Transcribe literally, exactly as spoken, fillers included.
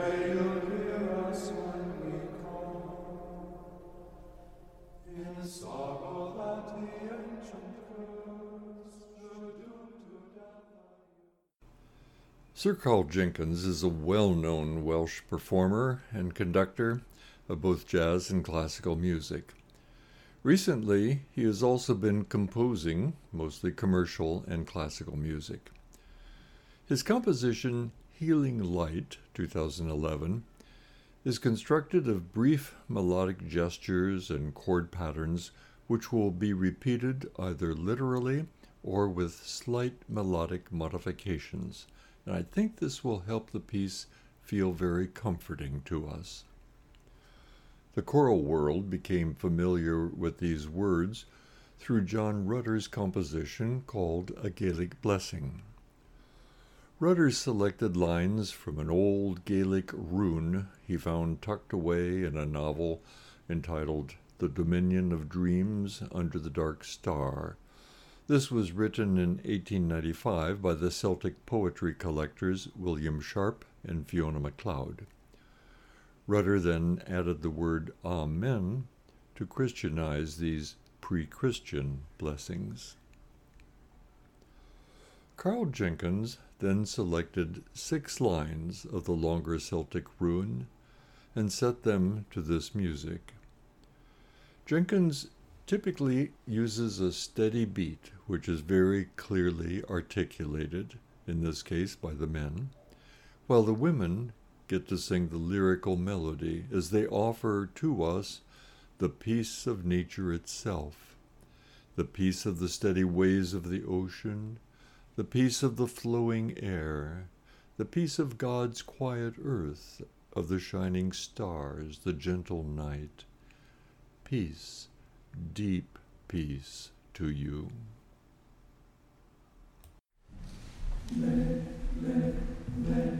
pray you'll hear us when we call. In sorrow that the ancient curse should doom to death. Sir Carl Jenkins is a well-known Welsh performer and conductor of both jazz and classical music. Recently, he has also been composing mostly commercial and classical music. His composition, Healing Light, two thousand eleven, is constructed of brief melodic gestures and chord patterns which will be repeated either literally or with slight melodic modifications, and I think this will help the piece feel very comforting to us. The choral world became familiar with these words through John Rutter's composition called A Gaelic Blessing. Rutter selected lines from an old Gaelic rune he found tucked away in a novel entitled The Dominion of Dreams Under the Dark Star. This was written in eighteen ninety-five by the Celtic poetry collectors William Sharp and Fiona MacLeod. Rutter then added the word Amen to Christianize these pre-Christian blessings. Carl Jenkins then selected six lines of the longer Celtic rune and set them to this music. Jenkins typically uses a steady beat, which is very clearly articulated, in this case by the men, while the women get to sing the lyrical melody as they offer to us the peace of nature itself, the peace of the steady waves of the ocean, the peace of the flowing air, the peace of God's quiet earth, of the shining stars, the gentle night. Peace, deep peace to you. Le, le, le.